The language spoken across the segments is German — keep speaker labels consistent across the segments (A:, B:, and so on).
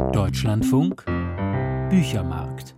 A: Deutschlandfunk Büchermarkt.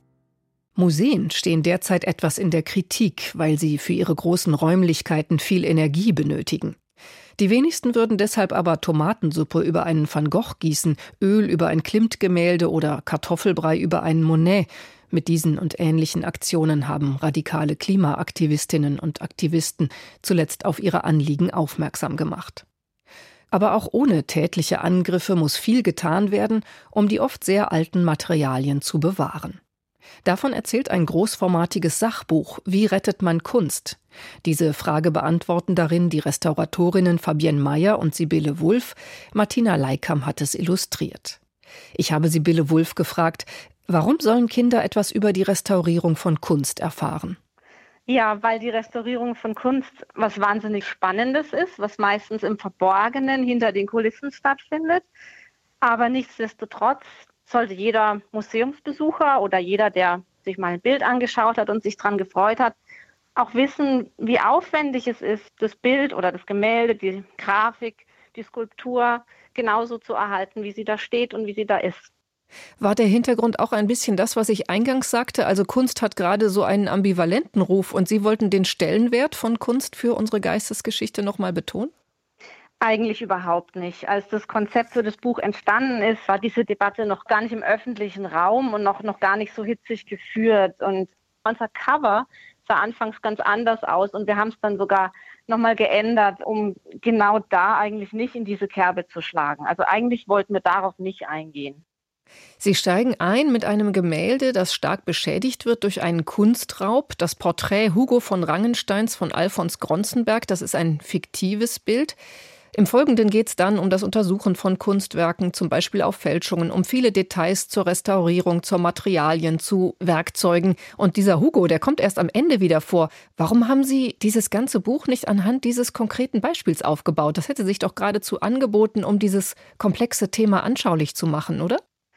B: Museen stehen derzeit etwas in der Kritik, weil sie für ihre großen Räumlichkeiten viel Energie benötigen. Die wenigsten würden deshalb aber Tomatensuppe über einen Van Gogh gießen, Öl über ein Klimt-Gemälde oder Kartoffelbrei über einen Monet. Mit diesen und ähnlichen Aktionen haben radikale Klimaaktivistinnen und Aktivisten zuletzt auf ihre Anliegen aufmerksam gemacht. Aber auch ohne tätliche Angriffe muss viel getan werden, um die oft sehr alten Materialien zu bewahren. Davon erzählt ein großformatiges Sachbuch Wie rettet man Kunst? Diese Frage beantworten darin die Restauratorinnen Fabienne Meyer und Sibylle Wulff. Martina Leikam hat es illustriert. Ich habe Sibylle Wulff gefragt, warum sollen Kinder etwas über die Restaurierung von Kunst erfahren?
C: Ja, weil die Restaurierung von Kunst was wahnsinnig Spannendes ist, was meistens im Verborgenen hinter den Kulissen stattfindet. Aber nichtsdestotrotz sollte jeder Museumsbesucher oder jeder, der sich mal ein Bild angeschaut hat und sich daran gefreut hat, auch wissen, wie aufwendig es ist, das Bild oder das Gemälde, die Grafik, die Skulptur genauso zu erhalten, wie sie da steht und wie sie da ist.
B: War der Hintergrund auch ein bisschen das, was ich eingangs sagte? Also Kunst hat gerade so einen ambivalenten Ruf und Sie wollten den Stellenwert von Kunst für unsere Geistesgeschichte noch mal betonen?
C: Eigentlich überhaupt nicht. Als das Konzept für das Buch entstanden ist, war diese Debatte noch gar nicht im öffentlichen Raum und noch gar nicht so hitzig geführt. Und unser Cover sah anfangs ganz anders aus und wir haben es dann sogar nochmal geändert, um genau da eigentlich nicht in diese Kerbe zu schlagen. Also eigentlich wollten wir darauf nicht eingehen.
B: Sie steigen ein mit einem Gemälde, das stark beschädigt wird durch einen Kunstraub. Das Porträt Hugo von Rangensteins von Alfons Gronzenberg, das ist ein fiktives Bild. Im Folgenden geht es dann um das Untersuchen von Kunstwerken, zum Beispiel auf Fälschungen, um viele Details zur Restaurierung, zur Materialien, zu Werkzeugen. Und dieser Hugo, der kommt erst am Ende wieder vor. Warum haben Sie dieses ganze Buch nicht anhand dieses konkreten Beispiels aufgebaut? Das hätte sich doch geradezu angeboten, um dieses komplexe Thema anschaulich zu machen, oder?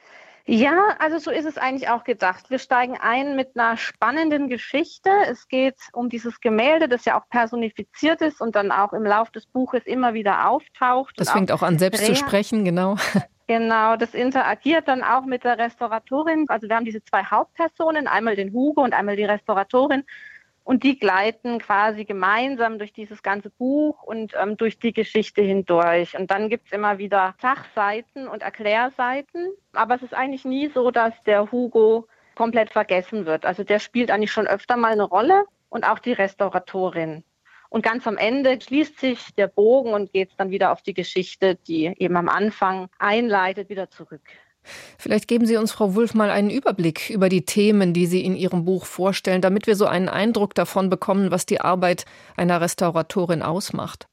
C: Ja, also so ist es eigentlich auch gedacht. Wir steigen ein mit einer spannenden Geschichte. Es geht um dieses Gemälde, das ja auch personifiziert ist und dann auch im Lauf des Buches immer wieder auftaucht.
B: Das fängt auch an, selbst zu sprechen, genau.
C: Genau, das interagiert dann auch mit der Restauratorin. Also wir haben diese zwei Hauptpersonen, einmal den Hugo und einmal die Restauratorin. Und die gleiten quasi gemeinsam durch dieses ganze Buch und durch die Geschichte hindurch. Und dann gibt es immer wieder Sachseiten und Erklärseiten. Aber es ist eigentlich nie so, dass der Hugo komplett vergessen wird. Also der spielt eigentlich schon öfter mal eine Rolle und auch die Restauratorin. Und ganz am Ende schließt sich der Bogen und geht dann wieder auf die Geschichte, die eben am Anfang einleitet, wieder zurück.
B: Vielleicht geben Sie uns, Frau Wulff, mal einen Überblick über die Themen, die Sie in Ihrem Buch vorstellen, damit wir so einen Eindruck davon bekommen, was die Arbeit einer Restauratorin ausmacht.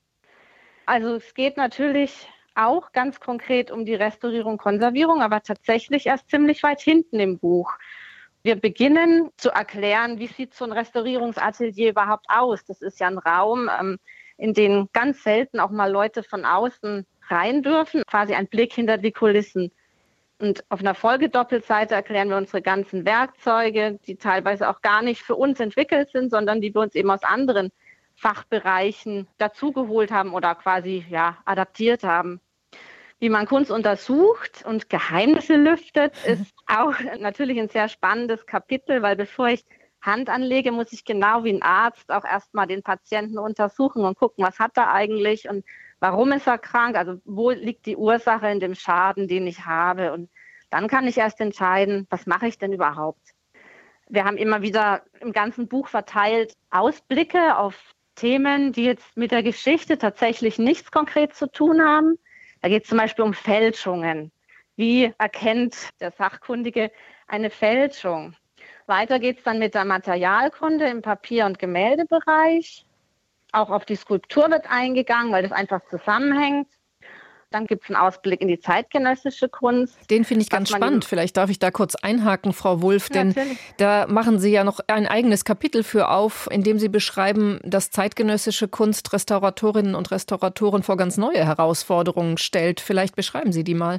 C: Also es geht natürlich auch ganz konkret um die Restaurierung, Konservierung, aber tatsächlich erst ziemlich weit hinten im Buch. Wir beginnen zu erklären, wie sieht so ein Restaurierungsatelier überhaupt aus. Das ist ja ein Raum, in den ganz selten auch mal Leute von außen rein dürfen, quasi ein Blick hinter die Kulissen. Und auf einer Folgedoppelseite erklären wir unsere ganzen Werkzeuge, die teilweise auch gar nicht für uns entwickelt sind, sondern die wir uns eben aus anderen Fachbereichen dazugeholt haben oder quasi adaptiert haben. Wie man Kunst untersucht und Geheimnisse lüftet, ist auch natürlich ein sehr spannendes Kapitel, weil bevor ich Hand anlege, muss ich genau wie ein Arzt auch erstmal den Patienten untersuchen und gucken, was hat er eigentlich und warum ist er krank, also wo liegt die Ursache in dem Schaden, den ich habe. Und dann kann ich erst entscheiden, was mache ich denn überhaupt. Wir haben immer wieder im ganzen Buch verteilt Ausblicke auf Themen, die jetzt mit der Geschichte tatsächlich nichts konkret zu tun haben. Da geht es zum Beispiel um Fälschungen. Wie erkennt der Sachkundige eine Fälschung? Weiter geht es dann mit der Materialkunde im Papier- und Gemäldebereich. Auch auf die Skulptur wird eingegangen, weil das einfach zusammenhängt. Dann gibt es einen Ausblick in die zeitgenössische Kunst.
B: Den finde ich ganz spannend. Vielleicht darf ich da kurz einhaken, Frau Wulff, denn
C: Natürlich.
B: Da machen Sie ja noch ein eigenes Kapitel für auf, in dem Sie beschreiben, dass zeitgenössische Kunst Restauratorinnen und Restauratoren vor ganz neue Herausforderungen stellt. Vielleicht beschreiben Sie die mal.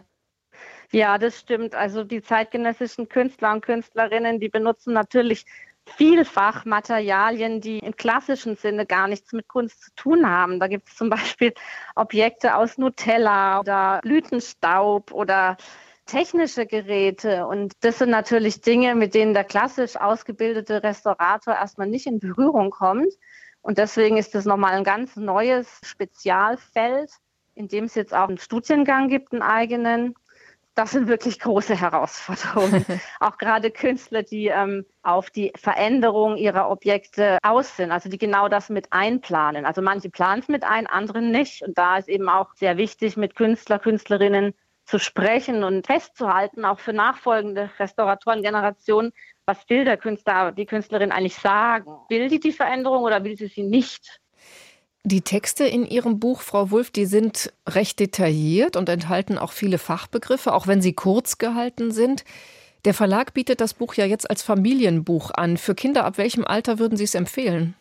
C: Ja, das stimmt. Also die zeitgenössischen Künstler und Künstlerinnen, die benutzen natürlich vielfach Materialien, die im klassischen Sinne gar nichts mit Kunst zu tun haben. Da gibt es zum Beispiel Objekte aus Nutella oder Blütenstaub oder technische Geräte. Und das sind natürlich Dinge, mit denen der klassisch ausgebildete Restaurator erstmal nicht in Berührung kommt. Und deswegen ist das nochmal ein ganz neues Spezialfeld, in dem es jetzt auch einen Studiengang gibt, einen eigenen. Das sind wirklich große Herausforderungen. Auch gerade Künstler, die auf die Veränderung ihrer Objekte aus sind, also die genau das mit einplanen. Also manche planen es mit ein, andere nicht. Und da ist eben auch sehr wichtig, mit Künstler, Künstlerinnen zu sprechen und festzuhalten, auch für nachfolgende Restauratorengenerationen, was will der Künstler, die Künstlerin eigentlich sagen? Will die Veränderung oder will sie nicht?
B: Die Texte in Ihrem Buch, Frau Wulff, die sind recht detailliert und enthalten auch viele Fachbegriffe, auch wenn sie kurz gehalten sind. Der Verlag bietet das Buch ja jetzt als Familienbuch an. Für Kinder ab welchem Alter würden Sie es empfehlen?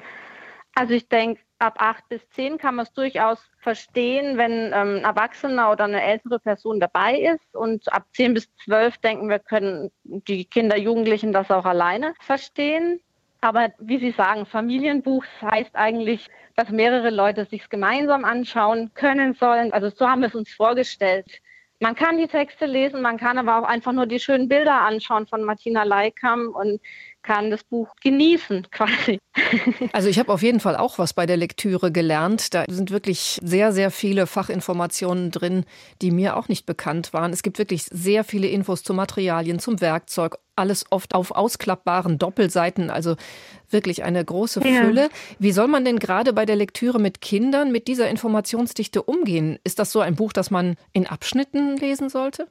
C: Also ich denke, ab 8 bis 10 kann man es durchaus verstehen, wenn ein Erwachsener oder eine ältere Person dabei ist. Und ab 10 bis 12 denken wir, können die Kinder, Jugendlichen das auch alleine verstehen. Aber wie Sie sagen, Familienbuch heißt eigentlich, dass mehrere Leute sich gemeinsam anschauen können sollen. Also so haben wir es uns vorgestellt. Man kann die Texte lesen, man kann aber auch einfach nur die schönen Bilder anschauen von Martina Leikam und kann das Buch genießen quasi.
B: Also ich habe auf jeden Fall auch was bei der Lektüre gelernt. Da sind wirklich sehr, sehr viele Fachinformationen drin, die mir auch nicht bekannt waren. Es gibt wirklich sehr viele Infos zu Materialien, zum Werkzeug. Alles oft auf ausklappbaren Doppelseiten, also wirklich eine große Fülle. Wie soll man denn gerade bei der Lektüre mit Kindern mit dieser Informationsdichte umgehen? Ist das so ein Buch, das man in Abschnitten lesen sollte?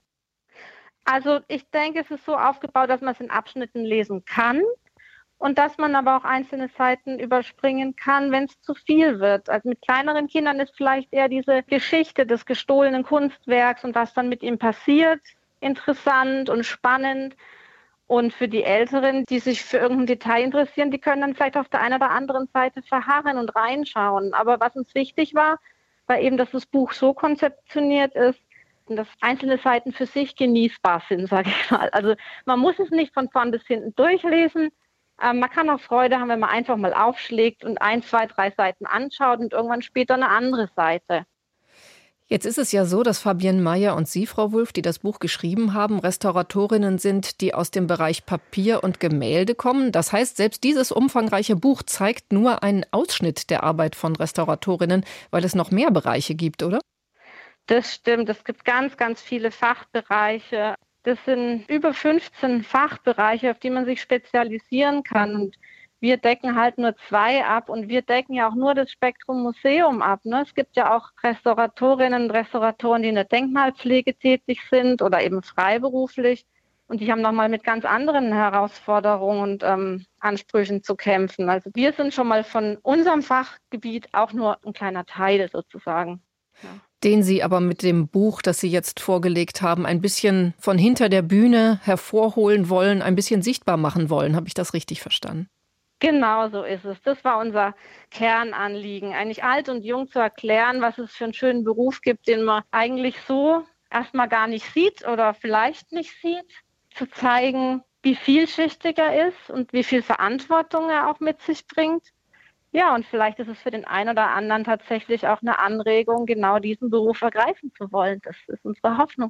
C: Also ich denke, es ist so aufgebaut, dass man es in Abschnitten lesen kann und dass man aber auch einzelne Seiten überspringen kann, wenn es zu viel wird. Also mit kleineren Kindern ist vielleicht eher diese Geschichte des gestohlenen Kunstwerks und was dann mit ihm passiert, interessant und spannend. Und für die Älteren, die sich für irgendein Detail interessieren, die können dann vielleicht auf der einen oder anderen Seite verharren und reinschauen. Aber was uns wichtig war eben, dass das Buch so konzeptioniert ist, dass einzelne Seiten für sich genießbar sind, sage ich mal. Also man muss es nicht von vorn bis hinten durchlesen. Man kann auch Freude haben, wenn man einfach mal aufschlägt und 1, 2, 3 Seiten anschaut und irgendwann später eine andere Seite.
B: Jetzt ist es ja so, dass Fabienne Meyer und Sie, Frau Wulff, die das Buch geschrieben haben, Restauratorinnen sind, die aus dem Bereich Papier und Gemälde kommen. Das heißt, selbst dieses umfangreiche Buch zeigt nur einen Ausschnitt der Arbeit von Restauratorinnen, weil es noch mehr Bereiche gibt, oder?
C: Das stimmt. Es gibt ganz, ganz viele Fachbereiche. Das sind über 15 Fachbereiche, auf die man sich spezialisieren kann. Und wir decken halt nur 2 ab und wir decken ja auch nur das Spektrum Museum ab. Ne? Es gibt ja auch Restauratorinnen und Restauratoren, die in der Denkmalpflege tätig sind oder eben freiberuflich. Und die haben nochmal mit ganz anderen Herausforderungen und Ansprüchen zu kämpfen. Also wir sind schon mal von unserem Fachgebiet auch nur ein kleiner Teil sozusagen. Ja.
B: Den Sie aber mit dem Buch, das Sie jetzt vorgelegt haben, ein bisschen von hinter der Bühne hervorholen wollen, ein bisschen sichtbar machen wollen. Habe ich das richtig verstanden?
C: Genau so ist es. Das war unser Kernanliegen, eigentlich alt und jung zu erklären, was es für einen schönen Beruf gibt, den man eigentlich so erstmal gar nicht sieht oder vielleicht nicht sieht. Zu zeigen, wie vielschichtig er ist und wie viel Verantwortung er auch mit sich bringt. Ja, und vielleicht ist es für den einen oder anderen tatsächlich auch eine Anregung, genau diesen Beruf ergreifen zu wollen. Das ist unsere Hoffnung.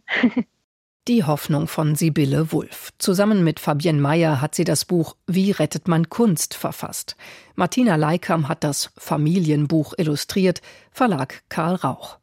B: Die Hoffnung von Sibylle Wulff. Zusammen mit Fabienne Meyer hat sie das Buch Wie rettet man Kunst verfasst. Martina Leikam hat das Familienbuch illustriert, Verlag Karl Rauch.